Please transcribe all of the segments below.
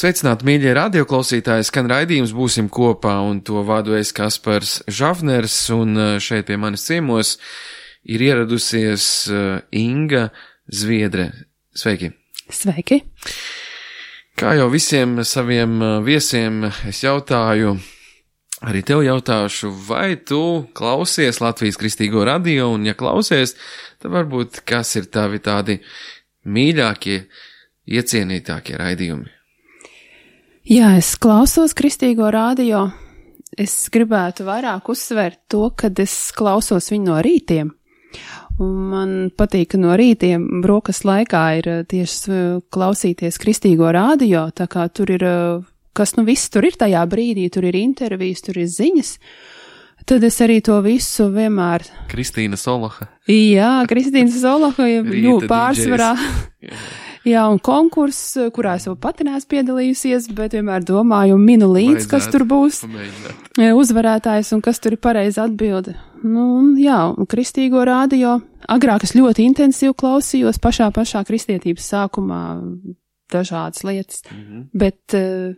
Sveicināti, mīļie radioklausītāji, skan raidījums Būsim kopā, un to vadu es Kaspars Žafners, un šeit pie manis ciemos ir ieradusies Inga Zviedre. Sveiki! Sveiki! Kā jau visiem saviem viesiem es jautāju, arī tev jautāšu, vai tu klausies Latvijas Kristīgo radio, un ja klausies, tad varbūt kas ir tavi tādi mīļākie, iecienītākie raidījumi? Jā, es klausos Kristīgo radio. Es gribētu vairāk uzsvērt to, kad es klausos viņu no rītiem. Un man patīk, ka no rītiem brokastu laikā ir tieši klausīties Kristīgo radio, tā kā tur ir, kas nu viss tur ir tajā brīdī, tur ir intervijas, tur ir ziņas. Tad es arī to visu vienmēr... Kristīna Soloha. Jā, Kristīna Soloha, pārsvarā... Jā, un konkurss, kurā es vēl pati neesmu piedalījusies, bet vienmēr domāju un minu līdz, kas tur būs uzvarētājs un kas tur ir pareiza atbilde. Nu, jā, un Kristīgo radio. Agrāk es ļoti intensīvi klausījos pašā kristietības sākumā dažādas lietas, bet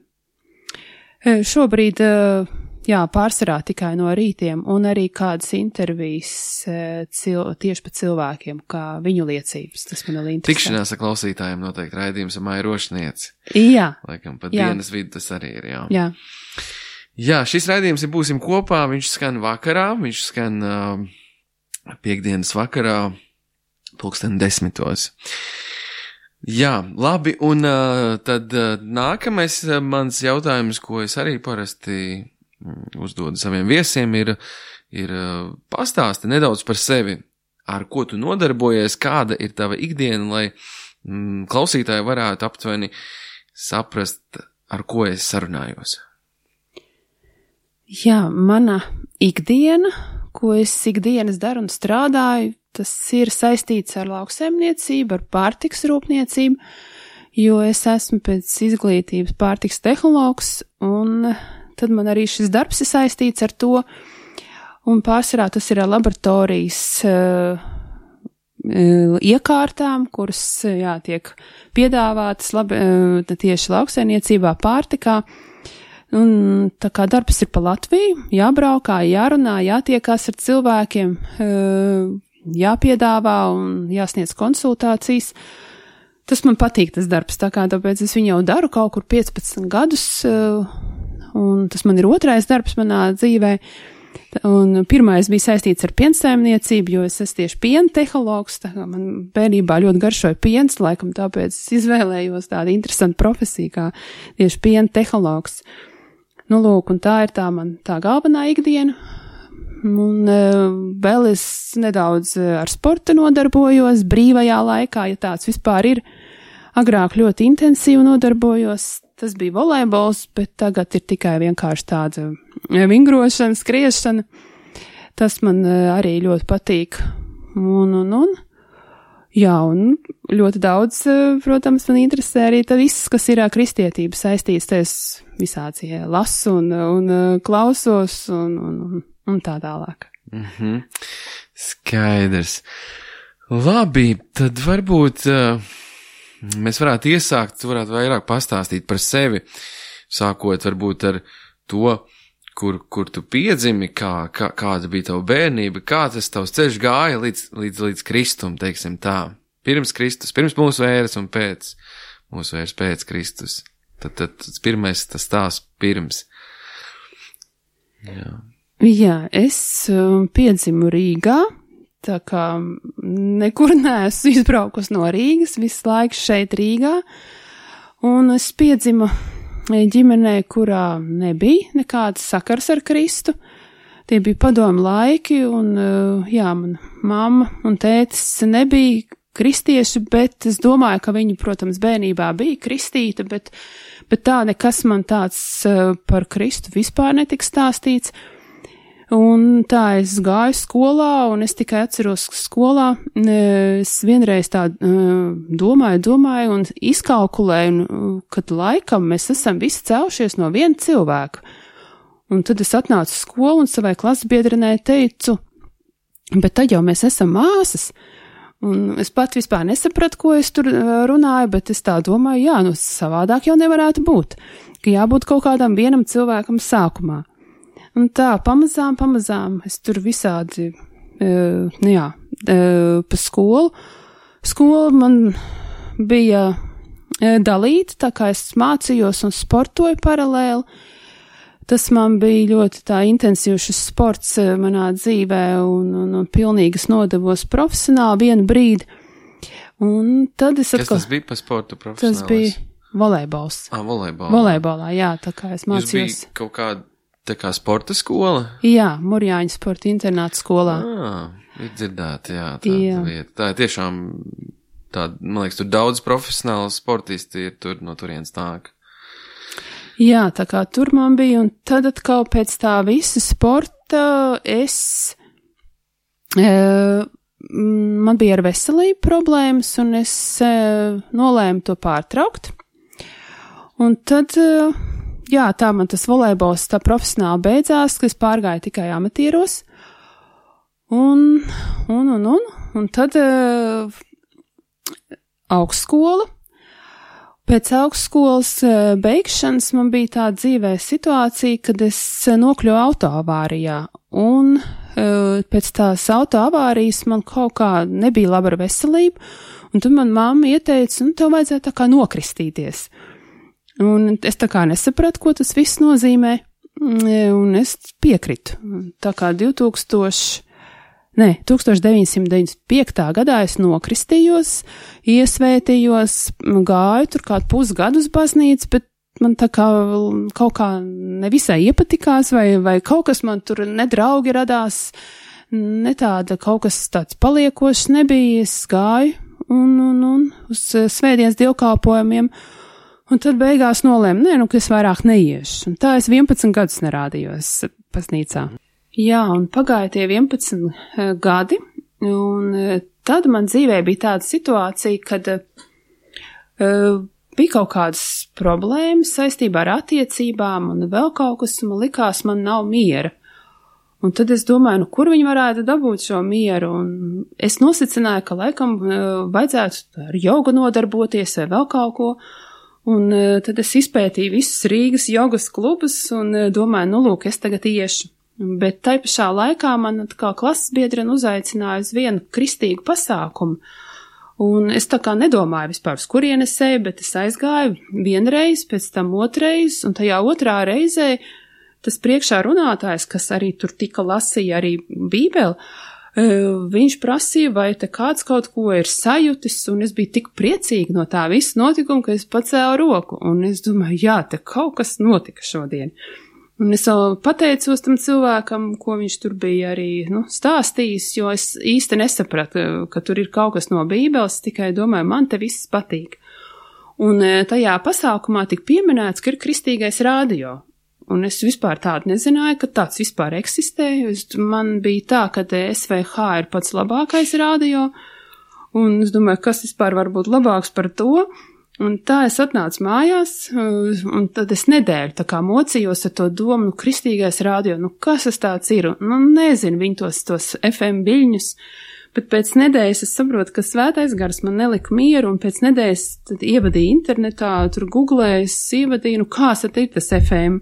šobrīd, jā, pārsvarā tikai no rītiem un arī kādas intervijas tieši par cilvēkiem, kā viņu liecības. Tas man vēl interesē. Tikšanās ar klausītājiem noteikti raidījums ar Maiju Rošnieci. Jā. Laikam pa dienas vidu tas arī ir, jā. Jā. Jā, šis raidījums ir Būsim kopā, viņš skan vakarā, viņš skan piekdienas vakarā 10:10. Jā, labi, un tad nākamais mans jautājums, ko es arī parasti uzdodu saviem viesiem, ir pastāsti nedaudz par sevi, ar ko tu nodarbojies, kāda ir tava ikdiena, lai klausītāji varētu aptuveni saprast, ar ko es sarunājos. Jā, mana ikdiena, ko es ikdienas daru un strādāju, tas ir saistīts ar lauksaimniecību, ar pārtiks rūpniecību, jo es esmu pēc izglītības pārtiks tehnologs, un tad man arī šis darbs ir saistīts ar to, un pārsvarā tas ir laboratorijas iekārtām, kuras, jā, tiek piedāvātas tieši lauksaimniecībā, pārtikā. Un tā kā darbs ir pa Latviju, jābraukā, jārunā, jātiekās ar cilvēkiem, jāpiedāvā un jāsniedz konsultācijas. Tas man patīk, tas darbs, tāpēc es viņu jau daru kaut kur 15 gadus, un tas man ir otrais darbs manā dzīvē. Un pirmais bija saistīts ar piensaimniecību, jo es esmu tieši piena tehnologs, tā kā man bērnībā ļoti garšoja piens, laikam tāpēc es izvēlējos tādu interesantu profesiju kā tieši piena tehnologs. Nu, lūk, un tā ir tā galvenā ikdiena. Un vēl es nedaudz ar sportu nodarbojos brīvajā laikā, ja tāds vispār ir. Agrāk ļoti intensīvi nodarbojos, tas bija volejbols, bet tagad ir tikai vienkārši tāda vingrošana, skriešana. Tas man arī ļoti patīk. Jā, un ļoti daudz, protams, man interesē arī viss, kas ir kristietības saistīts, es visāds lasu un klausos un tā tālāk. Skaidrs. Labi, tad varbūt mēs varētu iesākt, tu varētu vairāk pastāstīt par sevi, sākot varbūt ar to, kur tu piedzimi, kāda bija tava bērnība, kā tas tavs ceļš gāja līdz Kristum, teiksim tā. Pirms Kristus, pirms mūsu ēras un pēc mūsu ēras pēc Kristus. Tad pirmais tas stāsts pirms. Jā, es piedzimu Rīgā, tā kā nekur neesmu izbraukus no Rīgas, visu laiku šeit Rīgā, un es piedzimu ģimenē, kurā nebija nekāds sakars ar Kristu. Tie bija padomu laiki, un jā, man mamma un tētis nebija kristieši, bet es domāju, ka viņi, protams, bērnībā bija kristīta, bet tā nekas man tāds par Kristu vispār netika stāstīts. Un tā es gāju skolā, un es tikai atceros skolā, es vienreiz tā domāju un izkalkulēju, kad laikam mēs esam visi cēlušies no viena cilvēka. Un tad es atnācu skolu un savai klasbiedrenei teicu, bet tad jau mēs esam māsas. Un es pat vispār nesapratu, ko es tur runāju, bet es tā domāju, jā, savādāk jau nevarētu būt, ka jābūt kaut kādam vienam cilvēkam sākumā. Un tā, pamazām, es tur visādi, pa skolu. Skola man bija dalīta, tā kā es mācījos un sportoju paralēli. Tas man bija ļoti tā intensīvs sports manā dzīvē un pilnīgi es nodevos profesionāli vienu brīdi. Un tad es atkal... Kas tas bija pa sportu profesionālis? Tas bija volejbols. Volejbolā, jā, tā kā es mācījos. Jūs bija kaut kāda tā kā sporta skola? Jā, Murjāņu sporta internāta skolā. Ir dzirdēta, jā, tāda vieta. Tā ir tiešām tāda, man liekas, tur daudz profesionāli sportisti ir tur no turienes nāk. Jā, tā kā tur man bija, un tad atkal pēc tā visa sporta man bija ar veselību problēmas, un es nolēmu to pārtraukt. Un tad, tā man tas volejbols tā profesionāli beidzās, ka es pārgāju tikai amatieros, un tad augstskola. Pēc augstskolas beigšanas man bija tāda dzīvē situācija, kad es nokļuvu autoavārijā, un pēc tās autoavārijas man kaut kā nebija laba ar veselību, un tad man mamma ieteica, tev vajadzētu tā kā nokristīties. Un es tā kā nesapratu, ko tas viss nozīmē, un es piekritu. Tā kā 1995. gadā es nokristījos, iesvētījos, gāju tur kādu pusgadu uz baznīcu, bet man tā kā kaut kā nevisai iepatikās, vai kaut kas man tur nedraugi radās, ne tāda kaut kas tāds paliekošs nebija, es gāju un uz svētdienas dievkalpojumiem, un tad beigās nolēmu, ka es vairāk neiešu. Un tā es 11 gadus nerādījos baznīcā. Jā, un pagāja tie 11 gadi, un tad man dzīvē bija tāda situācija, kad bija kaut kādas problēmas saistībā ar attiecībām, un vēl kaut kas, man likās, man nav miera. Un tad es domāju, kur viņi varētu dabūt šo mieru, un es nosacināju, ka laikam vajadzētu ar jogu nodarboties vai vēl kaut ko, un tad es izpētīju visus Rīgas jogas klubus, un domāju, lūk, es tagad iešu. Bet tai pašā laikā man atkal klases biedrene uzaicināja uz vienu kristīgu pasākumu, un es tā kā nedomāju vispār, uz kurien es eju, bet es aizgāju vienreiz, pēc tam otrais, un tajā otrā reizē tas priekšā runātājs, kas arī tur tika lasīja arī Bībeli, viņš prasīja, vai te kāds kaut ko ir sajutis, un es biju tik priecīga no tā visa notikuma, ka es pacēlu roku, un es domāju, jā, te kaut kas notika šodien. Un es vēl pateicos tam cilvēkam, ko viņš tur bija arī stāstījis, jo es īsti nesapratu, ka tur ir kaut kas no Bībeles, tikai domāju, man te viss patīk. Un tajā pasākumā tika pieminēts, ka ir kristīgais radio. Un es vispār tādu nezināju, ka tāds vispār eksistē. Man bija tā, ka SVH ir pats labākais radio, un es domāju, kas vispār var būt labāks par to. Un tā es atnācu mājās, un tad es nedēļu tā kā mocījos ar to domu, kristīgais radio, kas tas tāds ir? Nezinu, viņi tos FM biļņus, bet pēc nedēļas es saprotu, ka svētais gars man nelika mieru, un pēc nedēļas tad ievadīju internetā, tur googlēju, ievadīju, kāds tad ir tas FM,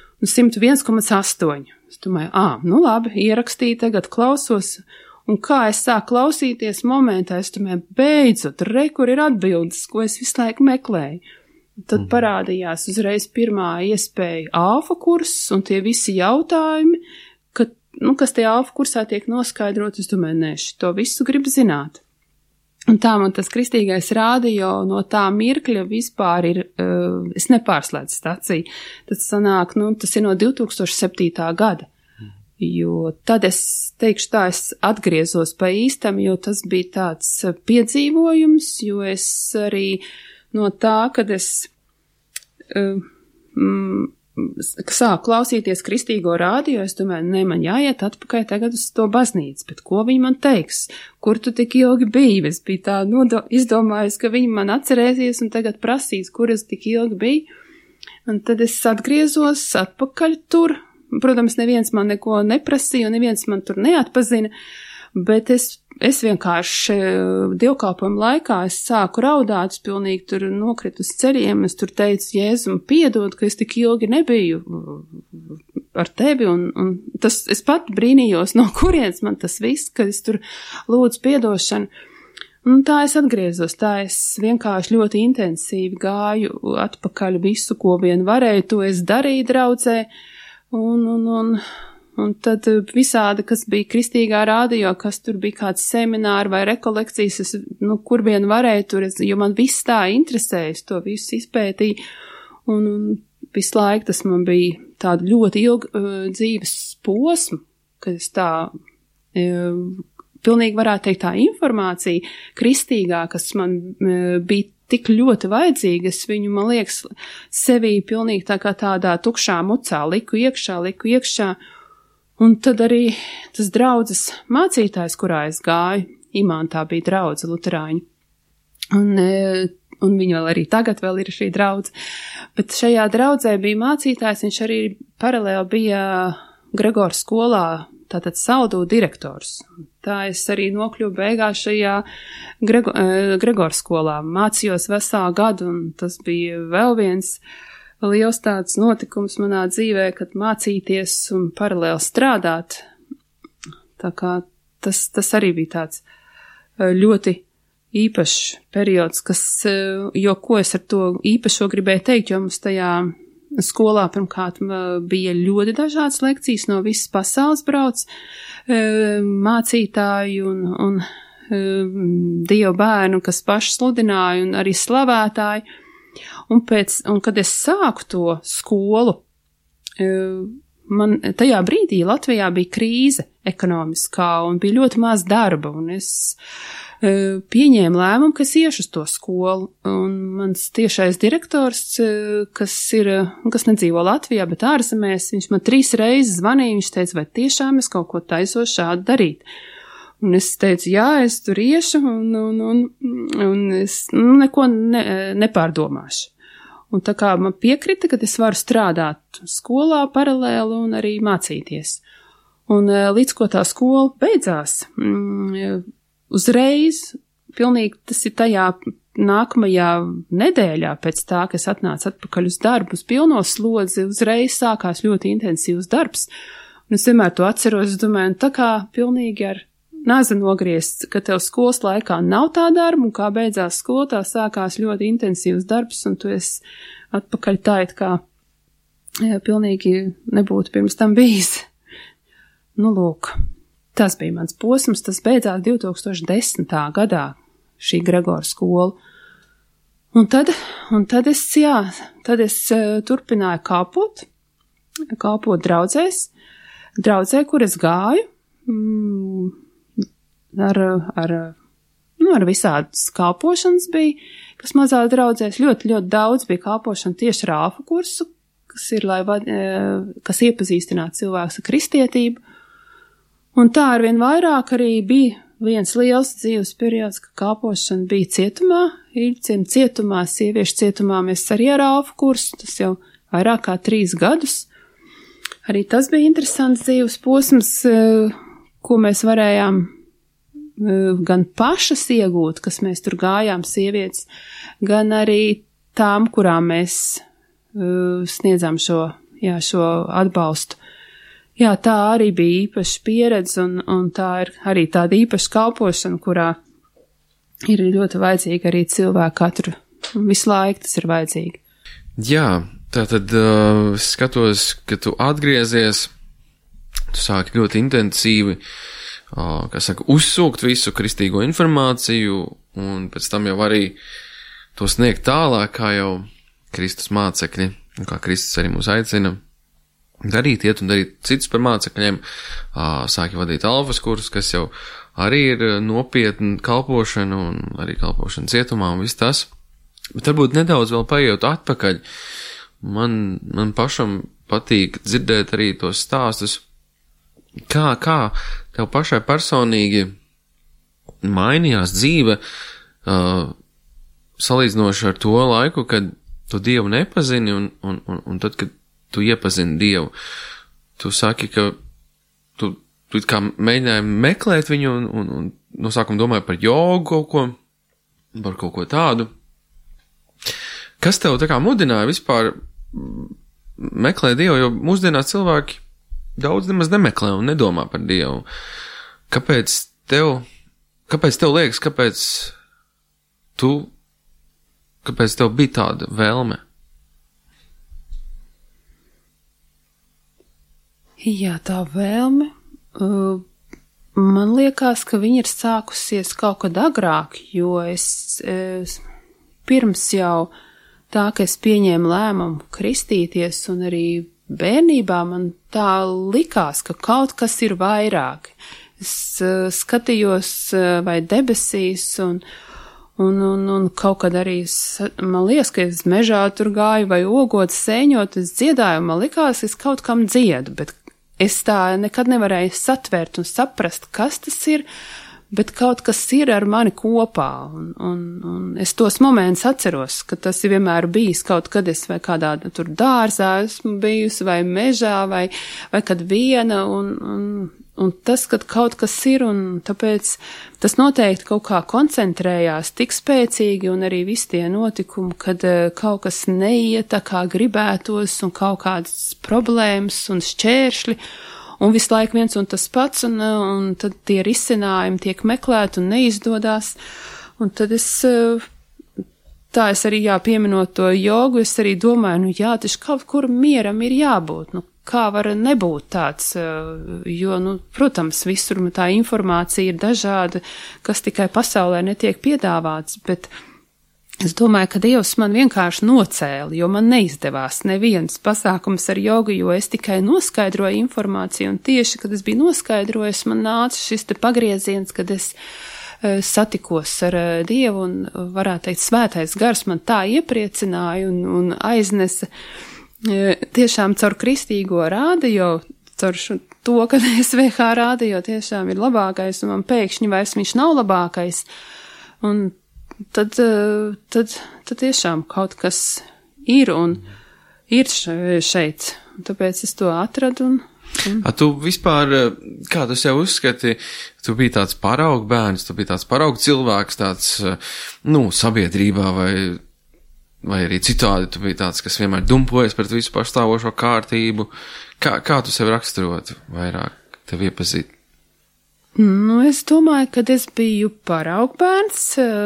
101,8. Es domāju, labi, ierakstīju, tagad klausos. Un kā es sāku klausīties momentā, es domāju, beidzot, kur ir atbildes, ko es visu laiku meklēju. Tad parādījās uzreiz pirmā iespēja alfa kurs un tie visi jautājumi, kas tie alfa kursā tiek noskaidrot. Es domāju, šito visu gribu zināt. Un tā man tas kristīgais radio no tā mirkļa vispār ir, es nepārslēdzu staciju. Tad sanāk, tas ir no 2007. gada. Jo tad es teikšu tā, es atgriezos pa īstam, jo tas bija tāds piedzīvojums, jo es arī no tā, kad es sāku klausīties kristīgo rādio, es domāju, man jāiet atpakaļ tagad uz to baznīcu, bet ko viņi man teiks, kur tu tik ilgi biji? Es biju tā izdomājis, ka viņi man atcerēsies un tagad prasīs, kur es tik ilgi biju. Un tad es atgriezos atpakaļ tur. Protams, neviens man neko neprasīja, un neviens man tur neatpazina. Bet es vienkārši dievkalpojumu laikā es sāku raudāt, es pilnīgi tur nokritu uz ceļiem, es tur teicu, Jēzum, piedod, ka es tik ilgi nebiju ar tevi, un tas, es pat brīnījos, no kurienes man tas viss, ka es tur lūdzu piedošanu. Un tā es atgriezos, tā es vienkārši ļoti intensīvi gāju atpakaļ visu, ko vien varēju, to es darīju draudzē, un tad visādi, kas bija kristīgā rādio, kas tur bija kāds semināri vai rekolekcijas, es, kur vien varēju tur, jo man viss tā interesēja, es to visu izpētīju, un visu laiku tas man bija tādu ļoti ilgu dzīves posmu, kad es tā pilnīgi varētu teikt tā informācija kristīgā, kas man bija tik ļoti vajadzīga, es viņu, man liekas, sevī pilnīgi tā kā tādā tukšā mucā liku iekšā, un tad arī tas draudzes mācītājs, kurā es gāju, Imantā bija draudze luterāņu, un viņa vēl arī tagad vēl ir šī draudze, bet šajā draudzē bija mācītājs, viņš arī paralēli bija Gregora skolā, tātad Saldū direktors. Tā es arī nokļuvu beigās šajā Gregora skolā. Mācījos veselu gadu, un tas bija vēl viens liels tāds notikums manā dzīvē, kad mācīties un paralēli strādāt. Tā kā tas arī bija tāds ļoti īpašs periods, jo ko es ar to īpašo gribēju teikt, jo mums tajā skolā pirmkārt bija ļoti dažādas lekcijas, no visas pasaules brauc mācītāji un Dievu bērnu, kas paši sludināja un arī slavētāji. Un kad es sāku to skolu, man tajā brīdī Latvijā bija krīze ekonomiskā un bija ļoti maz darba, un es pieņēmu lēmumu, ka es iešu uz to skolu, un mans tiešais direktors, kas nedzīvo Latvijā, bet ārzemēs, viņš man 3 reizes zvanīja, viņš teica, vai tiešām es kaut ko taisos šādu darīt. Un es teicu, jā, es tur iešu, un es neko nepārdomāšu. Un tā kā man piekrita, ka es varu strādāt skolā paralēli un arī mācīties. Un līdz ko tā skola beidzās, uzreiz, pilnīgi tas ir tajā nākamajā nedēļā pēc tā, ka es atnācu atpakaļ uz darbu, uz pilno slodzi, uzreiz sākās ļoti intensīvs darbs. Un es vienmēr to atceros, es domāju, tā kā pilnīgi ar nazi nogriezt, ka tev skolas laikā nav tā darba, un kā beidzās skola, tā sākās ļoti intensīvs darbs, un tu esi atpakaļ tā, it kā pilnīgi nebūtu pirms tam bijis. Lūk. Tas bija mans posms, tas beidzās 2010. Gadā, šī Gregora skola. Un tad es turpināju kalpot draudzē, kur es gāju, ar visādas kalpošanas bija, kas mazā draudzēs, ļoti daudz bija kalpošana tieši ar alfa kursu, kas iepazīstinātu cilvēkus ar kristietību. Un tā arvien vairāk arī bija viens liels dzīves periods, ka kalpošana bija cietumā, Ilģciem cietumā, sieviešu cietumā, mēs arī ar alfa kursu, tas jau vairāk kā 3 gadus. Arī tas bija interesants dzīves posms, ko mēs varējām gan pašas iegūt, kas mēs tur gājām sievietes, gan arī tām, kurām mēs sniedzām šo atbalstu. Jā, tā arī bija īpaša pieredze, un tā ir arī tāda īpaša kalpošana, kurā ir ļoti vajadzīga arī cilvēku katru, visu laiku tas ir vajadzīgi. Jā, tātad skatos, ka tu atgriezies, tu sāki ļoti intensīvi, uzsūkt visu kristīgo informāciju, un pēc tam jau arī to sniegt tālāk, kā jau Kristus mācekļi, un kā Kristus arī mūs aicina darīt, iet un darīt citus par mācekļiem, sāki vadīt alfas kursus, kas jau arī ir nopietna kalpošana un arī kalpošana cietumā un viss tas. Bet varbūt nedaudz vēl paiet atpakaļ. Man pašam patīk dzirdēt arī tos stāstus, kā tev pašai personīgi mainījās dzīve, salīdzinoši ar to laiku, kad tu Dievu nepazini un tad, kad tu iepazini Dievu. Tu saki, ka tu tu kā mēģināji meklēt viņu un no sākuma domāji par jogu par kaut ko tādu. Kas tev tā kā mudināja vispār meklēt Dievu, jo mūsdienās cilvēki daudz nemaz nemeklē un nedomā par Dievu. Kāpēc tev liekas, kāpēc tev bija tāda vēlme? Jā, tā vēlme. Man liekas, ka viņa ir sākusies kaut kad agrāk, jo es pirms jau tā, ka es pieņēmu lēmumu kristīties un arī bērnībā man tā likās, ka kaut kas ir vairāk. Es skatījos vai debesīs un kaut kad arī man liekas, ka es mežā tur gāju vai ogot, sēņot, es dziedāju, man likās, es kaut kam dziedu, bet es tā nekad nevarēju satvērt un saprast, kas tas ir, bet kaut kas ir ar mani kopā, un es tos momentus atceros, ka tas ir vienmēr bijis kaut kad es vai kādā tur dārzā esmu bijusi, vai mežā, vai kad viena, un tas, kad kaut kas ir, un tāpēc tas noteikti kaut kā koncentrējās tik spēcīgi, un arī visi tie notikumi, kad kaut kas neiet tā kā gribētos, un kaut kādas problēmas un šķēršļi, un visu laiku viens un tas pats, un tad tie risinājumi tiek meklēti un neizdodās, un tad es arī pieminot to jogu, es arī domāju, taču kaut kur mieram ir jābūt, kā var nebūt tāds, jo, protams, visur tā informācija ir dažāda, kas tikai pasaulē netiek piedāvāts, bet es domāju, ka Dievs man vienkārši nocēla, jo man neizdevās neviens pasākums ar jogu, jo es tikai noskaidroju informāciju, un tieši, kad es biju noskaidrojis, man nāca šis te pagrieziens, kad es satikos ar Dievu, un varētu teikt, svētais gars man tā iepriecināja un aiznesa tiešām caur kristīgo rādio, caur to, ka SVH rādio tiešām ir labākais, un man pēkšņi vairs viņš nav labākais, un tad tiešām kaut kas ir, un ir šeit, un tāpēc es to atradu, Tu vispār, kā tu sev uzskati, tu biji tāds paraugu bērns, tu biji tāds paraugu cilvēks, tāds, sabiedrībā vai arī citādi, tu biji tāds, kas vienmēr dumpojas pret visu pastāvošo kārtību. Kā tu sevi raksturotu vairāk, tev iepazīt? Es domāju, ka es biju paraugbērns,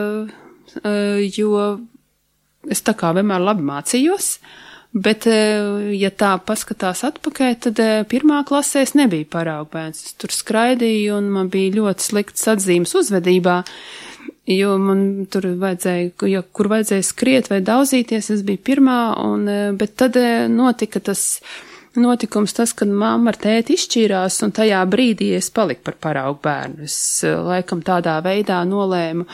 jo es tā kā vienmēr labi mācījos, bet, ja tā paskatās atpakaļ, tad pirmā klasē es nebiju paraugbērns. Es tur skraidīju un man bija ļoti slikts atzīmes uzvedībā, jo man tur vajadzēja, kur vajadzēja skriet vai daudzīties, es biju pirmā, bet tad notika tas notikums, kad mamma ar tēti izšķīrās, un tajā brīdī es paliku par paraugu bērnu. Es laikam tādā veidā nolēmu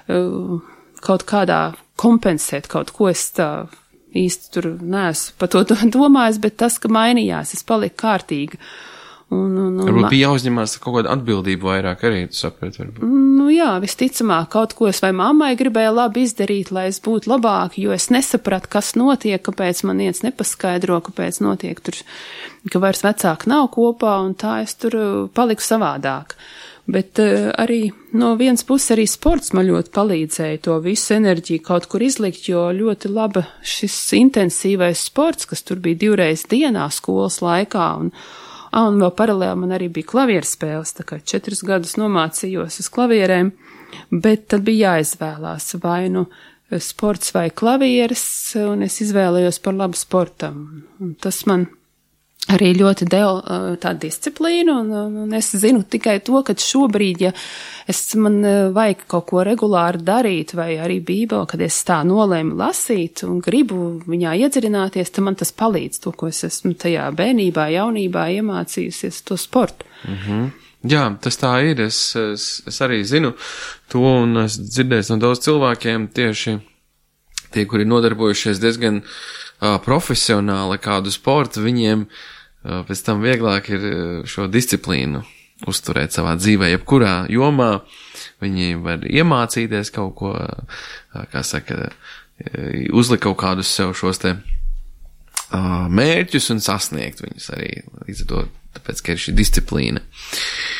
kaut kādā kompensēt kaut ko, es tā īsti tur neesmu par to domājis, bet tas, ka mainījās, es paliku kārtīga. Varbūt bija jāuzņemās kaut kāda atbildība vairāk arī, tu saprati, varbūt. Jā, visticamāk, kaut ko es vai mammai gribēju labi izdarīt, lai es būtu labāk, jo es nesapratu, kas notiek, kāpēc man viens nepaskaidro, kāpēc notiek tur, ka vairs vecāki nav kopā, un tā es tur paliku savādāk. Bet arī no vienas puses arī sports man ļoti palīdzēja to visu enerģiju kaut kur izlikt, jo ļoti laba šis intensīvais sports, kas tur bija 2 reizes dienā skolas laikā, un vēl paralēli man arī bija klavieru spēles, tā kā 4 gadus nomācījos uz klavierēm, bet tad bija jāizvēlās vai sports vai klavieres, un es izvēlējos par labu sportam. Un tas man arī ļoti deva tādu disciplīnu, un es zinu tikai to, ka šobrīd, ja man vajag kaut ko regulāri darīt, vai arī Bībeli, kad es tā nolēmu lasīt un gribu viņā iedziļināties, tad man tas palīdz to, ko es esmu tajā bērnībā, jaunībā iemācījusies, to sportu. Jā, tas tā ir, es arī zinu to, un es dzirdēju no daudz cilvēkiem tieši tie, kuri nodarbojušies diezgan profesionāli kādu sportu, viņiem pēc tam vieglāk ir šo disciplīnu uzturēt savā dzīvē, jebkurā jomā. Viņi var iemācīties kaut ko, uzlikt kaut kādus sev šos te mērķus un sasniegt viņus arī līdz ar to, tāpēc, ka ir šī disciplīna.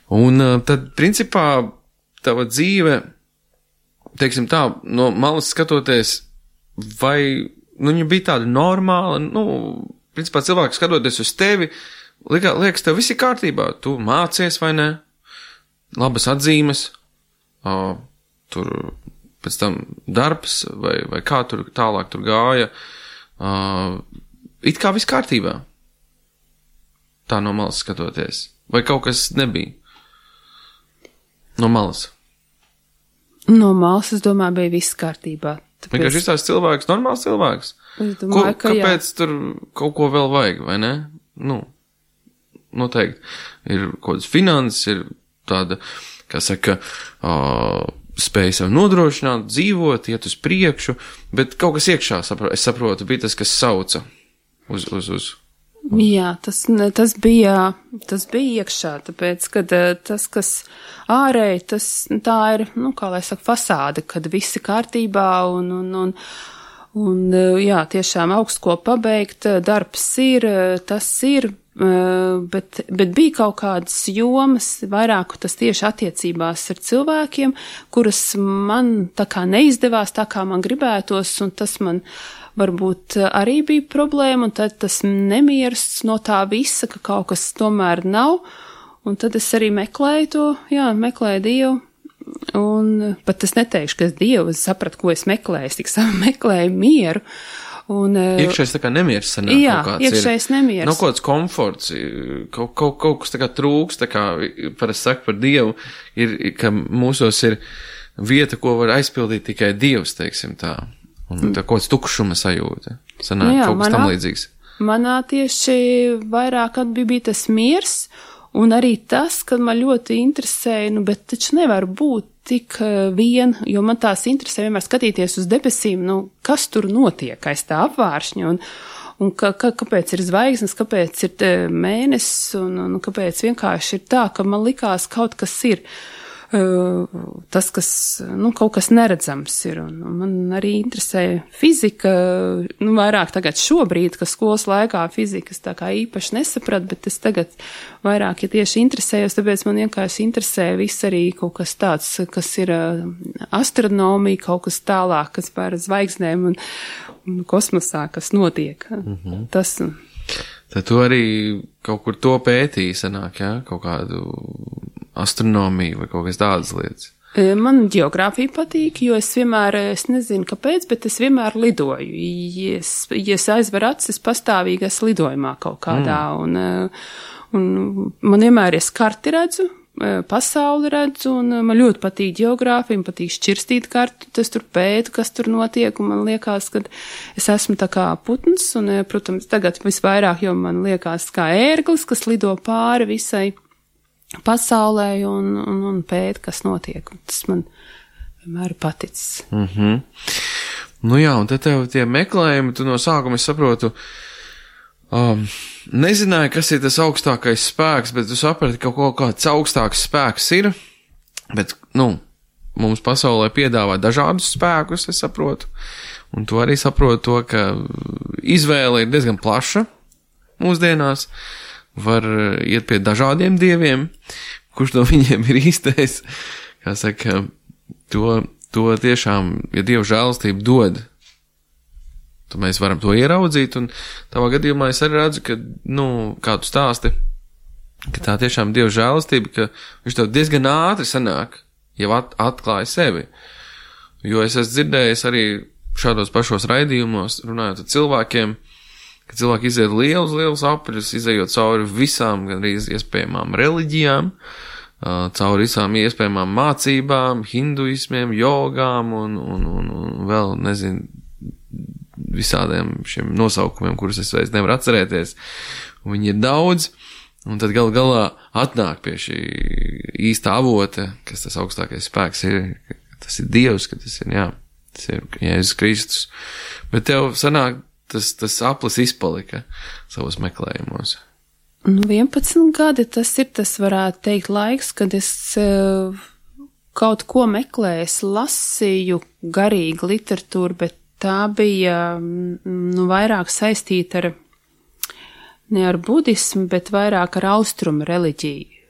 Un tad, principā, tava dzīve, teiksim tā, no malas skatoties, vai, viņa bija tāda normāla, principā cilvēks skatoties uz tevi, liekas, tev viss ir kārtībā, tu mācies vai ne, labas atzīmes, tur pēc tam darbs, vai kā tur tālāk tur gāja, it kā viss kārtībā, tā no malas skatoties, vai kaut kas nebija, no malas. No malas, es domāju, bija viss kārtībā. Vienkārši šis tās cilvēks, normāls cilvēks. Es domāju, kāpēc tur kaut ko vēl vajag, vai ne? Noteikti. Ir kaut kāds finanses, ir tāda, kā saka, spēja sev nodrošināt, dzīvot, iet uz priekšu, bet kaut kas iekšā, es saprotu, bija tas, kas sauca uz. Jā, tas bija iekšā, tāpēc, kad tas, kas ārēji, tā ir, kā lai saka, fasāde, kad viss ir kārtībā un jā, tiešām augsts, ko pabeigt, darbs ir, tas ir, bet bija kaut kādas jomas, vairāk tas tieši attiecībās ar cilvēkiem, kuras man tā kā neizdevās, tā kā man gribētos, un tas man varbūt arī bija problēma, un tad tas nemieris no tā visa, ka kaut kas tomēr nav, un tad es arī meklēju Dievu, un pat es neteikšu, ka es Dievu, es sapratu, ko es meklēju, es tik meklēju mieru, un iekšējais tā kā nemieris sanāk jā, kaut kāds iekšējais nemieris. Nav kaut kāds komforts, kaut kas tā kā trūks, tā kā parasti saka par Dievu, ka mūsos ir vieta, ko var aizpildīt tikai Dievs, teiksim tā. Un tā kaut kāds tukšuma sajūta. Sanāk, kaut kas tam līdzīgs. Manā tieši vairāk bija tas miers, un arī tas, ka man ļoti interesēja, bet taču nevar būt tik vien, jo man tās interesē vienmēr skatīties uz debesīm, kas tur notiek aiz tā apvāršņa, un kāpēc ir zvaigznes, kāpēc ir mēnesis, un kāpēc vienkārši ir tā, ka man likās kaut kas ir. Tas, kas, kaut kas neredzams ir, un man arī interesē fizika, vairāk tagad šobrīd, ka skolas laikā fizikas tā kā īpaši nesaprat, bet es tagad vairāk, tieši interesējos, tāpēc man vienkārši interesē viss arī kaut kas tāds, kas ir astronomija, kaut kas tālāk, kas par zvaigznēm un kosmosā, kas notiek. Mhm. Tas. Tad tu arī kaut kur to pētīji, sanāk, jā, kaut kādu astronomiju vai kaut kas tādas lietas. Man ģeogrāfija patīk, jo es nezinu kāpēc, bet es vienmēr lidoju. Ja es aizveru acis, pastāvīgi es lidojumā kaut kādā, un man vienmēr es karti redzu, pasauli redzu, un man ļoti patīk ģeogrāfija, man patīk šķirstīt kartu, es tur pētu, kas tur notiek, un man liekas, ka es esmu tā kā putns, un, protams, tagad visvairāk, jo man liekas kā ērglis, kas lido pāri visai pasaulē un pēt, kas notiek. Tas man vienmēr ir paticis. Mhm. Jā, un tad tev tie meklējumi, tu no sākuma, es saprotu, nezināju, kas ir tas augstākais spēks, bet tu saprati, ka kaut kāds augstāks spēks ir, bet, mums pasaulē piedāvā dažādus spēkus, es saprotu, un tu arī saproti to, ka izvēle ir diezgan plaša mūsdienās, var iet pie dažādiem dieviem, kurš no viņiem ir īstais, kā saka, to tiešām, ja Dieva žēlastība dod, tad mēs varam to ieraudzīt, un tavā gadījumā es arī redzu, ka, kā tu stāsti, ka tā tiešām Dieva žēlastība, ka viņš tev diezgan ātri sanāk, jau atklāja sevi, jo es esmu dzirdējis arī šādos pašos raidījumos, runājot ar cilvēkiem, ka cilvēki iziet lielus apaļus, izejot cauri visām gandrīz iespējamām reliģijām, cauri visām iespējamām mācībām, hinduismiem, jogām un vēl, nezinu, visādiem šiem nosaukumiem, kurus es vairs nevaru atcerēties. Un viņi ir daudz, un tad galā atnāk pie šī īsta avota, kas tas augstākais spēks ir, tas ir Dievs, ka tas ir, tas ir Jēzus Kristus. Bet tev sanāk, tas aplis izpalika savos meklējumos. 11 gadi, tas varētu teikt laiks, kad es kaut ko meklēju, es lasīju garīgu literatūru, bet tā bija, vairāk saistīta ne ar budismu, bet vairāk ar austrumu reliģiju.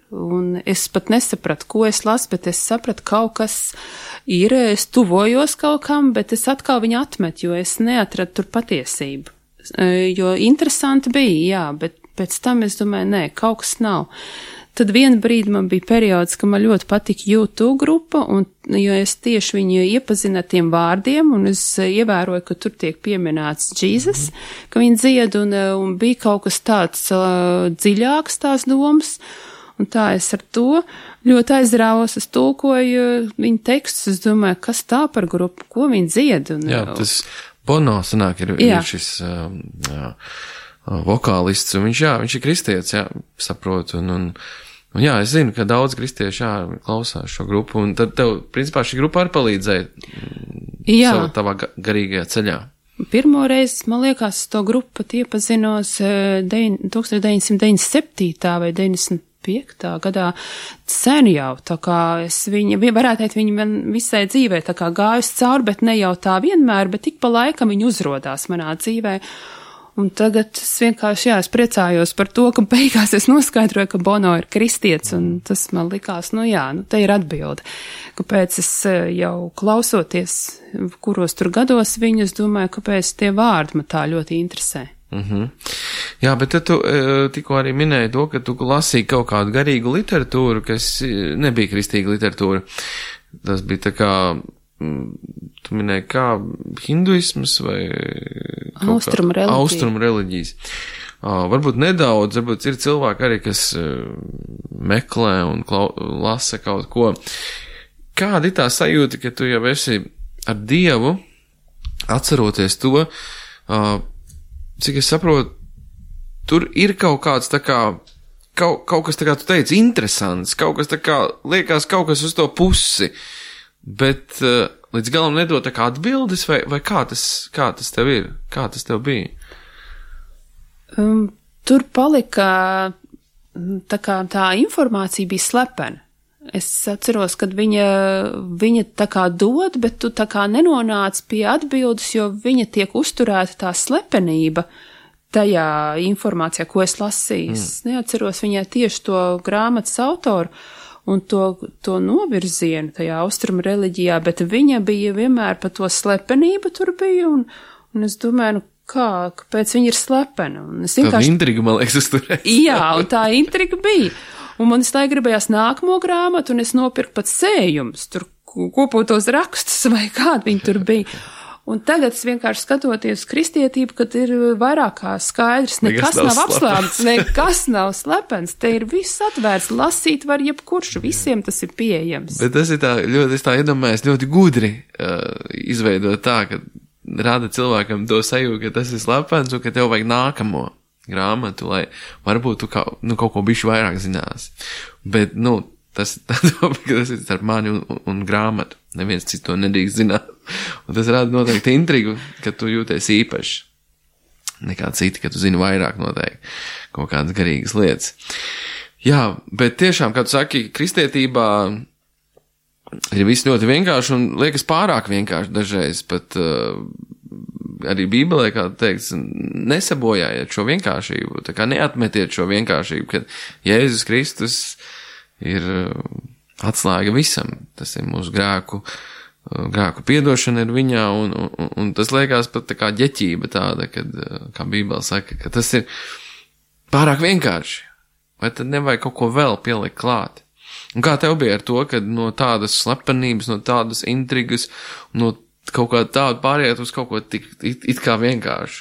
Un es pat nesapratu, ko es lasu, bet es sapratu, kaut kas ir, es tuvojos kaut kam, bet es atkal viņu atmetu, jo es neatradu tur patiesību. Jo interesanti bija, jā, bet pēc tam es domāju, nē, kaut kas nav. Tad vienu brīdi man bija periods, ka man ļoti patika YouTube grupa, un, jo es tieši viņu iepazinu ar tiem vārdiem, un es ievēroju, ka tur tiek pieminēts Jesus, ka viņi dzied, un bija kaut kas tāds dziļāks tās domas, un tā es ar to ļoti aizrāvos, es tulkoju viņu tekstus, es domāju, kas tā par grupu, ko viņi dzied. Un, jā, tas Bono sanāk ir šis vokālists, un viņš ir kristietis, jā, saprotu, un jā, es zinu, ka daudz kristieši, klausās šo grupu, un tad tev, principā, šī grupa arī palīdzēja tavā garīgajā ceļā. Pirmo reizi, man liekas, to grupu pat iepazinos 1997. vai 95. gadā sen jau, tā kā es varētu teikt, viņi man visai dzīvē tā kā gājusi cauri, bet ne jau tā vienmēr, bet tik pa laikam viņi uzrodās manā dzīvē. Un tagad es vienkārši, es priecājos par to, ka beigās es noskaidroju, ka Bono ir kristietis, un tas man likās, te ir atbilde. Kāpēc es jau klausoties, kuros tur gados viņu, es domāju, kāpēc tie vārdi man tā ļoti interesē. Jā, bet tad tu tikko arī minēji to, ka tu lasīji kaut kādu garīgu literatūru, kas nebija kristīga literatūra. Tas bija tā kā, tu minēji, kā hinduismas vai austrumu reliģijas. Varbūt nedaudz, varbūt ir cilvēki arī, kas meklē un lasa kaut ko. Kāda ir tā sajūta, ka tu jau esi ar Dievu, atceroties to, cik es saprotu, tur ir kaut kāds tā kā, kaut kas tā kā tu teici, interesants, kaut kas tā kā, liekas kaut kas uz to pusi, bet līdz galam nedod tā kā atbildes, vai kā tas tev ir, kā tas tev bija? Tur palika, tā kā tā informācija bija slepena. Es atceros, kad viņa tā kā dod, bet tu tā kā nenonāc pie atbildes, jo viņa tiek uzturēta tā slepenība tajā informācijā, ko es lasīju. Es neatceros viņai tieši to grāmatas autoru un to novirzienu tajā austrumu reliģijā, bet viņa bija vienmēr pa to slepenību tur bija, un es domāju, kāpēc viņa ir slepena. Tā intriga, man liekas, uzturēt. Jā, un tā intriga bija. Un man tā gribējās nākamo grāmatu, un es nopirku pat sējumus, tur kopotos rakstus vai kādi viņi tur bija. Un tagad es vienkārši skatoties kristietību, kad ir vairāk kā skaidrs, nekas nav apslēpts, nekas nav slepens, te ir viss atvērts, lasīt var jebkurš, visiem tas ir pieejams. Bet tas ir tā, es tā iedomājos, ļoti gudri izveidot tā, ka rada cilvēkam to sajūtu, ka tas ir slepens un ka tev vajag nākamo grāmatu, lai varbūt tu kaut ko bišķi vairāk zinās. Bet, tas ir starp mani un grāmatu. Neviens cits to nedrīkst zināt. Un tas rada noteikti intrigu, ka tu jūties īpaši nekā citi, ka tu zini vairāk noteikti kaut kādas garīgas lietas. Jā, bet tiešām, kā tu saki, kristietībā ir viss ļoti vienkārši un liekas pārāk vienkārši dažreiz, pat arī Bībelē, kā teikts, nesabojājiet šo vienkāršību, tā kā neatmetiet šo vienkāršību, kad Jēzus Kristus ir atslēga visam, tas ir mūsu grēku piedošana ir viņā, un tas liekas pat tā kā ģeķība tāda, kad, kā Bībele saka, ka tas ir pārāk vienkārši, vai tad nevajag kaut ko vēl pielikt klāt? Un kā tev bija ar to, kad no tādas slepenības, no tādas intrigas, no kaut kā tādu pāriet uz kaut ko tik it kā vienkāršu?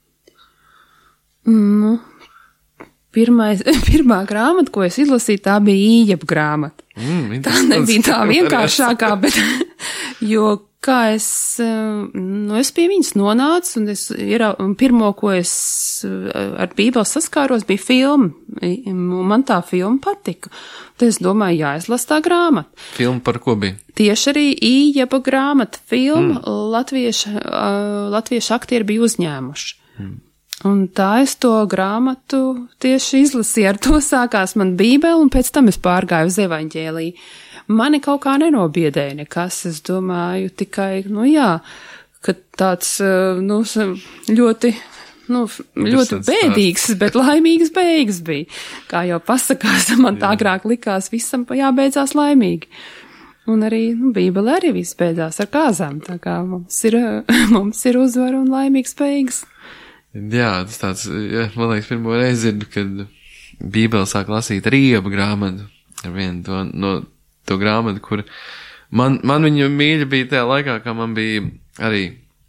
Pirmā grāmata, ko es izlasīju, tā bija Ījeba grāmata. Tā nebija tā vienkāršākā, bet, jo kā es pie viņas nonācu, un pirmo, ko es ar Bībeli saskāros, bija filma, un man tā filma patika. Tad es domāju, jāizlas tā grāmata. Filma par ko bija? Tieši arī Ījeba grāmata filma, latviešu aktieri bija uzņēmuši. Un tā es to grāmatu tieši izlasīju, ar to sākās man Bībele, un pēc tam es pārgāju uz evaņģēliju. Mani kaut kā nenobiedēja nekas, es domāju tikai, ka tāds, ļoti ļoti bēdīgs, bet laimīgs beigas bija. Kā jau pasakās, man tā agrāk likās visam jābeidzās laimīgi. Un arī, Bībele arī viss beidzās ar kāzām, tā kā mums ir uzvara un laimīgs beigas. Jā, tas tāds, man liekas, pirmo reizi ir, kad Bībele sāk lasīt ar Ieba grāmatu, ar vienu to grāmatu, kur man viņa mīļa bija tajā laikā, kā man bija arī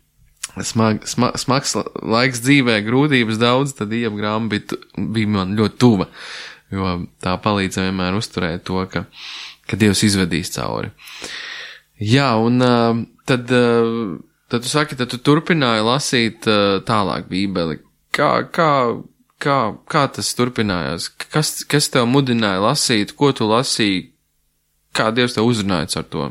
smags laiks dzīvē, grūtības daudz, tad Ieba grāmata bija man ļoti tuva, jo tā palīdza vienmēr uzturēt to, ka Dievs izvedīs cauri. Jā, un tad tu saki, tad tu turpināji lasīt tālāk Bībeli. Kā tas turpinājās? Kas tev mudināja lasīt? Ko tu lasīji? Kā Dievs tev uzrunāja ar to?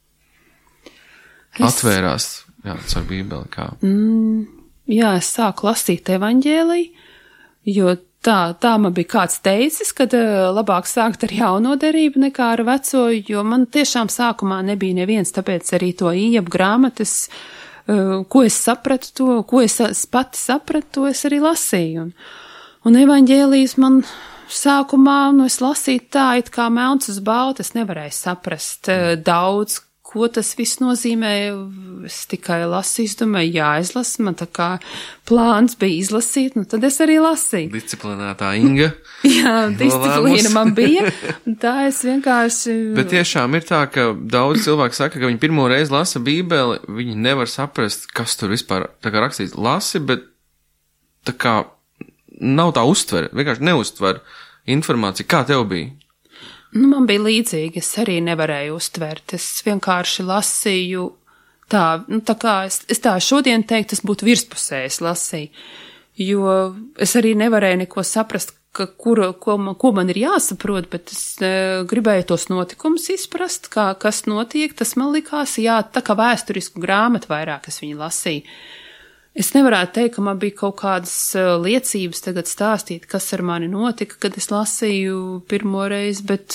Atvērās. Jā, caur Bībeli kā. Jā, es sāku lasīt evaņģēliju, jo tā man bija kāds teicis, kad labāk sākt ar jauno derību nekā ar veco, jo man tiešām sākumā nebija neviens, tāpēc arī to Iebu grāmatas, ko es sapratu, ko es pati sapratu, to es arī lasīju. Un evaņģēlijas man sākumā, es lasīju tā, it kā melns uz baltu, es nevarēju saprast daudz, ko tas viss nozīmē. Es tikai lasīju, domāju, jāizlas, man tā kā plāns bija izlasīt, tad es arī lasīju. Disciplinētā Inga. Jā, disciplīna man bija, un tā es vienkārši... Bet tiešām ir tā, ka daudz cilvēku saka, ka viņi pirmo reizi lasa Bībeli, viņi nevar saprast, kas tur vispār tā kā rakstīts. Lasi, bet tā kā nav tā uztvere, vienkārši neuztver informāciju. Kā tev bija? Man bija līdzīgi, es arī nevarēju uztvert, es vienkārši lasīju tā kā es tā šodien teiktu, tas būtu virspusējs lasīju, jo es arī nevarēju neko saprast, ko man ir jāsaprot, bet es gribēju tos notikumus izprast, kas notiek, tas man likās, tā kā vēsturisku grāmatu vairāk es viņu lasīju. Es nevarētu teikt, ka man bija kaut kādas liecības tagad stāstīt, kas ar mani notika, kad es lasīju pirmo reizi, bet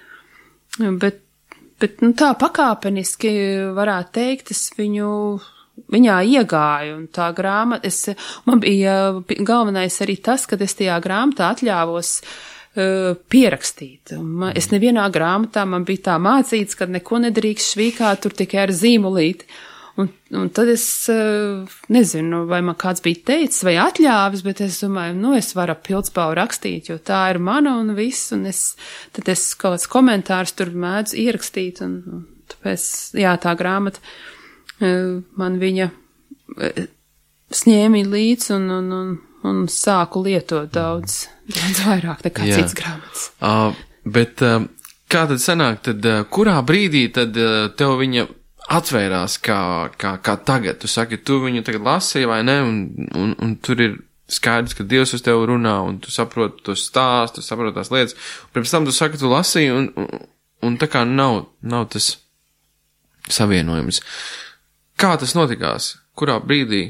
tā pakāpeniski varētu teikt, es viņā iegāju, un tā grāmata, man bija galvenais arī tas, kad es tajā grāmatā atļāvos pierakstīt. Es nevienā grāmatā man bija tā mācīts, ka neko nedrīkst švīkāt, tur tikai ar zīmolīti. Un tad es nezinu, vai man kāds bija teicis vai atļāvis, bet es domāju, es varu pildspalvu rakstīt, jo tā ir mana un viss, un tad es kaut kāds komentārs tur mēdzu ierakstīt, un tāpēc, tā grāmata, man viņa sņēma līdz un sāku lietot daudz vairāk nekā cits grāmatas. Bet kā tad sanāk, kurā brīdī tad tev viņa atvērās kā tagad? Tu saki, tu viņu tagad lasīji vai ne, un tur ir skaidrs, ka Dievs uz tevi runā, un tu saproti to stāstu, tu saproti tās lietas. Pirms tam tu saki, tu lasīji, un tā kā nav tas savienojums. Kā tas notikās? Kurā brīdī?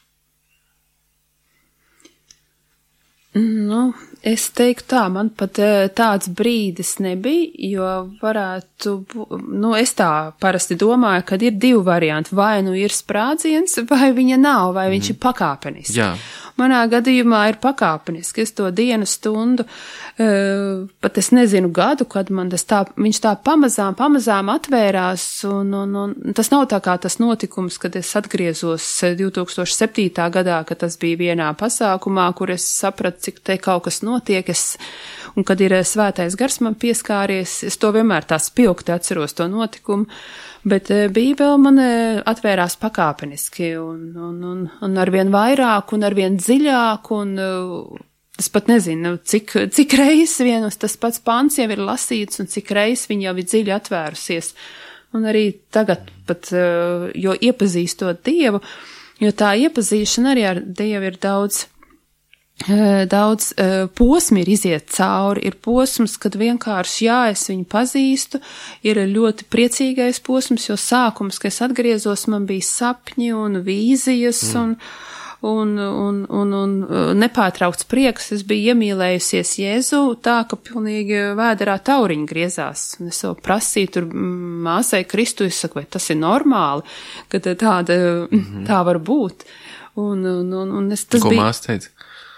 Es teiktu tā, man pat tāds brīdis nebija, jo varētu, es tā parasti domāju, kad ir divi varianti, vai ir sprādziens, vai viņa nav, vai viņš ir pakāpeniski. Jā. Manā gadījumā ir pakāpeniski, es to dienu stundu, pat es nezinu gadu, kad man viņš tā pamazām atvērās, un tas nav tā kā tas notikums, kad es atgriezos 2007. Gadā, kad tas bija vienā pasākumā, kur es sapratu, cik te kaut kas notiek, un kad ir svētais gars man pieskāries, es to vienmēr tā spilgti atceros to notikumu, bet Bībele man atvērās pakāpeniski, un arvien vairāk, un arvien dziļāk, un es pat nezinu, cik reizes tas pats pants jau ir lasīts, un cik reizes viņa jau ir dziļi atvērusies. Un arī tagad pat, jo iepazīstot Dievu, jo tā iepazīšana arī ar Dievu ir daudz posmi ir iziet cauri. Ir posms, kad vienkārši es viņu pazīstu, ir ļoti priecīgais posms, jo sākums, kad es atgriezos, man bija sapņi un vīzijas un nepārtraukts prieks. Es biju iemīlējusies Jēzu tā, ka pilnīgi vēderā tauriņi griezās. Un es jau prasīju tur māsai Kristu, es saku, vai tas ir normāli, ka tā var būt. Un Ko māsa teica?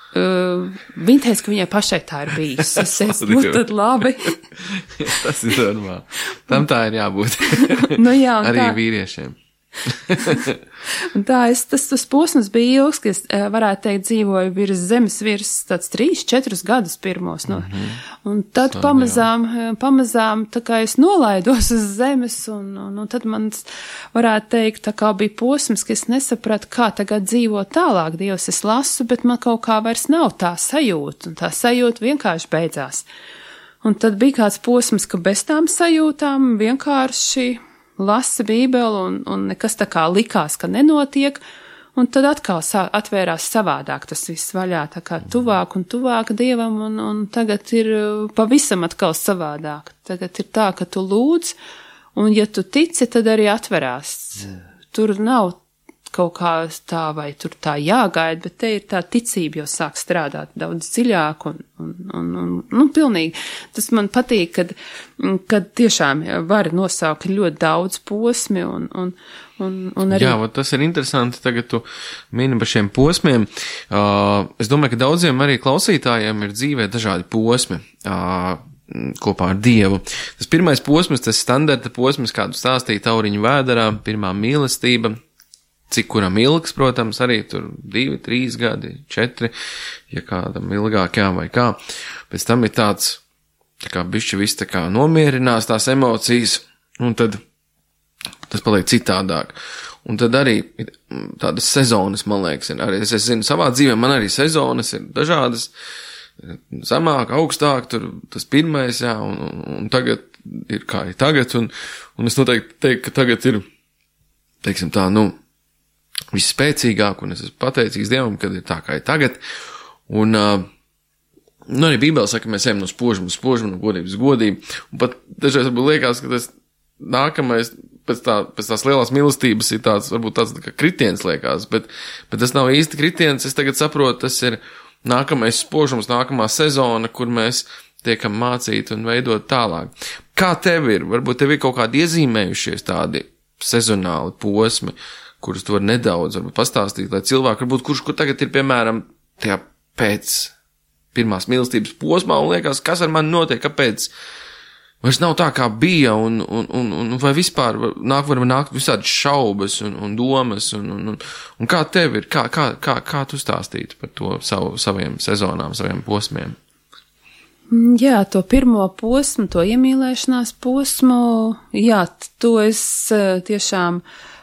Viņa teica, ka viņai pašai tā ir bijis. Es teicu, tad labi. Tas ir normāli. Tam tā ir jābūt. Jā, arī vīriešiem. Un tas posms bija ilgs, ka es varētu teikt dzīvoju virs zemes tāds 3-4 gadus pirmos. Un tad pamazām tā kā es nolaidos uz zemes un tad man varētu teikt, tā kā bija posms, ka es nesapratu, kā tagad dzīvot tālāk. Dievs, es lasu, bet man kaut kā vairs nav tā sajūta, un tā sajūta vienkārši beidzās. Un tad bija kāds posms, ka bez tām sajūtām vienkārši lasa Bībeli un nekas tā kā likās, ka nenotiek, un tad atkal atvērās savādāk tas viss vaļā, tā kā tuvāk un tuvāk Dievam, un tagad ir pavisam atkal savādāk. Tagad ir tā, ka tu lūdz, un ja tu tici, tad arī atverās. Tur nav kaut kā tā vai tur tā jāgaida, bet te ir tā ticība jau sāk strādāt daudz dziļāk un pilnīgi. Tas man patīk, kad tiešām var nosaukt ļoti daudz posmi un arī. Jā, tas ir interesanti, tagad tu mini par šiem posmiem. Es domāju, ka daudziem arī klausītājiem ir dzīvē dažādi posmi. Kopā ar Dievu. Tas pirmais posms, tas standarta posms, kādu stāstīja Tauriņu vēderā, pirmā mīlestība, cik kuram ilgs, protams, arī tur 2, 3 gadi, 4, ja kādam ilgāk jā vai kā. Pēc tam ir tāds, tā kā bišķi viss tā kā nomierinās tās emocijas, un tad tas paliek citādāk. Un tad arī tādas sezonas, man liekas, ir arī, es zinu, savā dzīvē man arī sezonas ir dažādas, zemāk, augstāk, tur tas pirmais, jā, un tagad ir kā ir tagad, un es noteikti teiktu, ka tagad ir, teiksim tā, visspēcīgāk, un es esmu pateicīgs Dievam, kad ir tā, kā ir tagad. Un arī Bībele saka, mēs ejam no spožuma uz spožumu, no godības uz godību. Un pat dažreiz varbūt liekas, ka tas nākamais pēc tās lielās mīlestības ir varbūt tāds kā kritiens liekas, bet tas nav īsti kritiens. Es tagad saprotu, tas ir nākamais spožums, nākamā sezona, kur mēs tiekam mācīti un veidot tālāk. Kā tev ir? Varbūt tev ir kaut kādi iezīmējušies tādi sezonāli posmi, kurus tu vari nedaudz varbūt pastāstīt, lai cilvēki varbūt, kurš tagad ir, piemēram, tajā pēc pirmās mīlestības posmā un liekas, kas ar mani notiek, kāpēc vairs nav tā, kā bija, un vai vispār var nākt visādi šaubas un domas, un kā tev ir, kā tu stāstītu par to saviem sezonām, saviem posmiem? Jā, to pirmo posmu, to iemīlēšanās posmu, jā, to es tiešām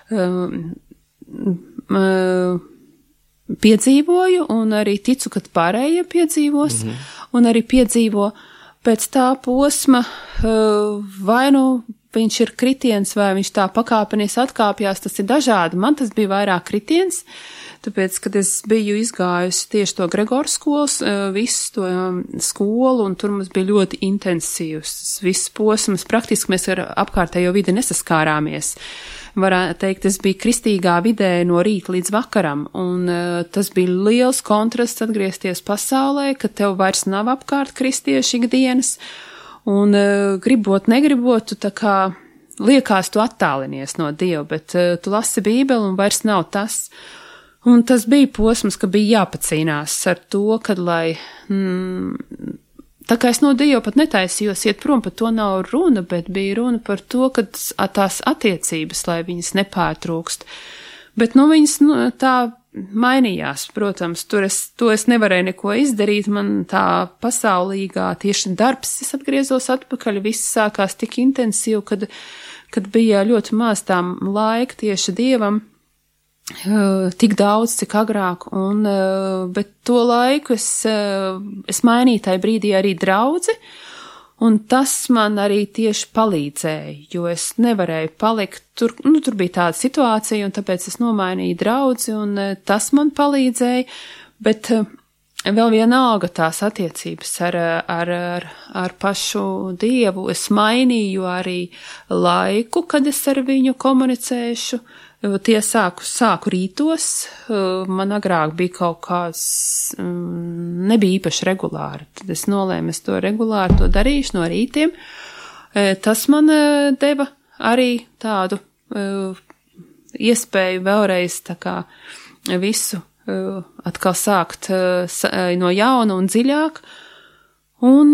piedzīvoju, un arī ticu, ka pārējie piedzīvos, un arī piedzīvo pēc tā posma, vai viņš ir kritiens, vai viņš tā pakāpenies atkāpjās, tas ir dažādi. Man tas bija vairāk kritiens, tāpēc, kad es biju izgājusi tieši to Gregoru skolas, visu to skolu, un tur mums bija ļoti intensīvs viss posms. Praktiski mēs ar apkārtējo vidi nesaskārāmies. Varētu teikt, es biju kristīgā vidē no rīta līdz vakaram, un tas bija liels kontrasts atgriezties pasaulē, ka tev vairs nav apkārt kristieši ikdienas, un gribot, negribot, tu tā kā liekas, tu attālinies no Dieva, bet tu lasi Bībeli un vairs nav tas. Un tas bija posms, ka bija jāpacīnās ar to, kad lai tā kā es no Dieva pat netaisījos iet prom, par to nav runa, bet bija runa par to, ka tās attiecības, lai viņas nepārtrūkst. Bet, viņas tā mainījās, protams, to es nevarēju neko izdarīt, man tā pasaulīgā tieši darbs, es atgriezos atpakaļ, viss sākās tik intensīvi, kad bija ļoti maz tām laika tieši Dievam, tik daudz, cik agrāk, bet to laiku es mainīju tajā brīdī arī draudzi, un tas man arī tieši palīdzēja, jo es nevarēju palikt tur, tur bija tāda situācija, un tāpēc es nomainīju draudzi, un tas man palīdzēja, bet vēl vienalga tās attiecības ar pašu Dievu, es mainīju arī laiku, kad es ar viņu komunicēšu. Tie sāku rītos, man agrāk bija kaut kāds, nebija īpaši regulāri, tad es nolēmu, es to regulāri to darīšu no rītiem. Tas man deva arī tādu iespēju vēlreiz tā kā visu atkal sākt no jauna un dziļāk. Un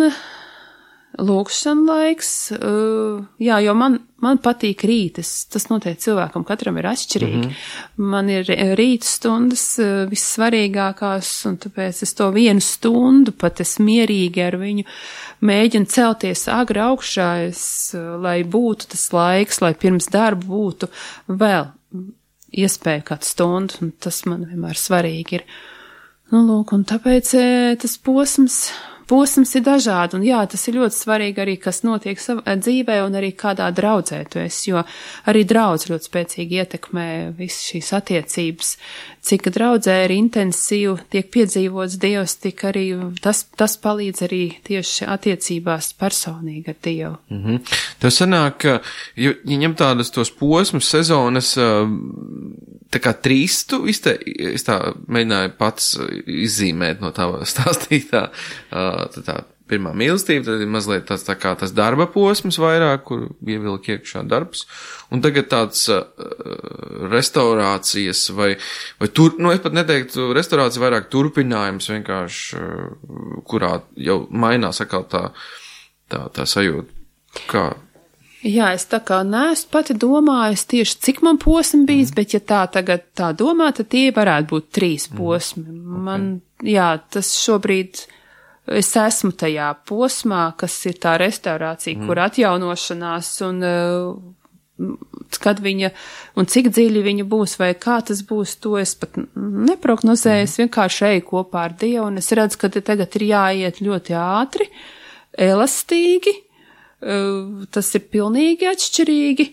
lūkšana laiks, jā, jo man patīk rītas, tas noteikti cilvēkam katram ir atšķirīgi. Man ir rīta stundas vissvarīgākās, un tāpēc es to 1 stundu pat es mierīgi ar viņu mēģinu celties agri augšā, lai būtu tas laiks, lai pirms darba būtu vēl iespēja kādu stundu, un tas man vienmēr svarīgi ir. Nu, lūk, un tāpēc tas posms ir dažādi, un jā, tas ir ļoti svarīgi arī, kas notiek dzīvē un arī kādā draudzē tu esi, jo arī draudz ļoti spēcīgi ietekmē visas šīs attiecības. Cik draudzē ir intensīvi, tiek piedzīvots Dievs, tik arī tas palīdz arī tieši attiecībās personīgi ar Dievu. Tev sanāk, ka, ja ņem tādas tos posmus, sezonas, tā kā 3 tu es tā mēģināju pats izzīmēt no tā stāstītā, tā pirmā mīlestība, tad ir mazliet tāds tā kā tas darba posms vairāk, kur ievilk iekšā darbs, un tagad tāds restaurācijas vai es pat neteiktu restaurācija, vairāk turpinājums vienkārši, kurā jau mainās atkal tā sajūta, kā. Jā, es tā kā neesmu pati domājusi tieši, cik man posmi bijis, bet ja tagad tā domā, tad tie varētu būt 3 posmi. Man, jā, tas šobrīd es esmu tajā posmā, kas ir tā restaurācija, kur atjaunošanās un kad viņa un cik dziļi viņa būs vai kā tas būs, to es pat neprognozēju, es vienkārši eju kopā ar Dievu un es redzu, ka te tagad ir jāiet ļoti ātri, elastīgi, tas ir pilnīgi atšķirīgi,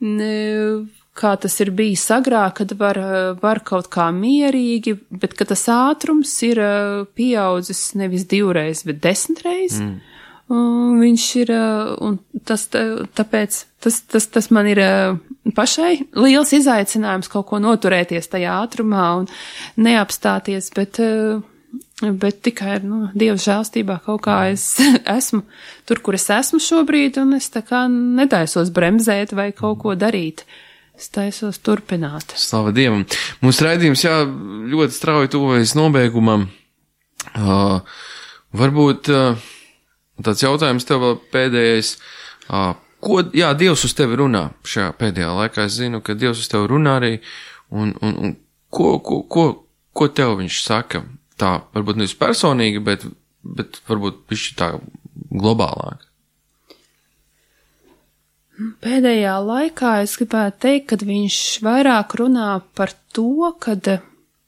kā tas ir bijis agrāk, kad var kaut kā mierīgi, bet ka tas ātrums ir pieaudzis nevis 2 reizes, bet 10 reizes. Viņš ir, un tāpēc tas man ir pašai liels izaicinājums kaut ko noturēties tajā ātrumā un neapstāties, bet tikai, Dieva žēlstībā kaut kā es esmu tur, kur es esmu šobrīd, un es tā kā netaisos bremzēt vai kaut ko darīt. Es taisos turpināt. Slava Dievam. Mūsu raidījums, jā, ļoti strauji tuvojas nobeigumam. Varbūt tāds jautājums tev vēl pēdējais. Ko, jā, Dievs uz tevi runā šajā pēdējā laikā? Es zinu, ka Dievs uz tevi runā arī. Un ko tev viņš saka? Tā, varbūt nevis personīgi, bet varbūt viņš tā globālāk. Pēdējā laikā es gribētu teikt, ka viņš vairāk runā par to, ka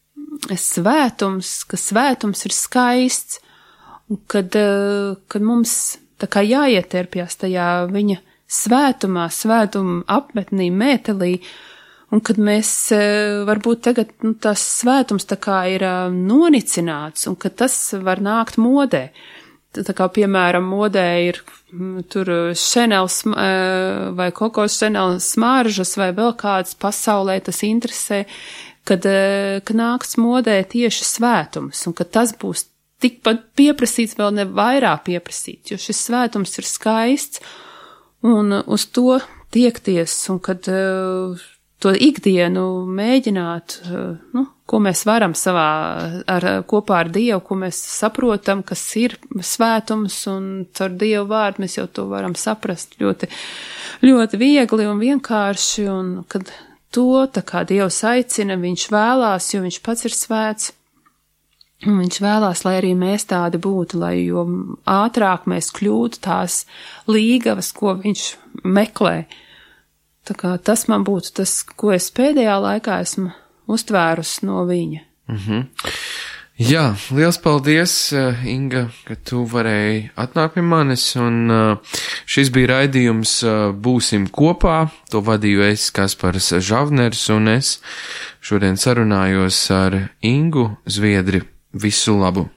svētums ir skaists, un kad mums tā kā jāietērpjas tajā viņa svētumā, svētuma apmetnī, mētelī, un kad mēs varbūt tagad tas svētums tā kā ir nonicināts, un ka tas var nākt modē. Tā kā, piemēram, modē ir tur Chanel vai Coco Chanel smaržas vai vēl kāds pasaulē tas interesē, kad nāks modē tieši svētums un ka tas būs tikpat pieprasīts, vēl ne vairāk pieprasīts, jo šis svētums ir skaists un uz to tiekties un kad to ikdienu mēģināt, ko mēs varam kopā ar Dievu, ko mēs saprotam, kas ir svētums, un caur Dievu vārdu mēs jau to varam saprast ļoti, ļoti viegli un vienkārši, un kad to, tā kā Dievs aicina, viņš vēlās, jo viņš pats ir svēts, un viņš vēlās, lai arī mēs tādi būtu, lai jo ātrāk mēs kļūtu tās līgavas, ko viņš meklē. Tā kā tas man būtu tas, ko es pēdējā laikā esmu uztvērusi no viņa. Jā, liels paldies, Inga, ka tu varēji atnākt pie manis, un šis bija raidījums Būsim kopā, to vadīju es, Kaspars Žavners, un es šodien sarunājos ar Ingu Zviedri. Visu labu!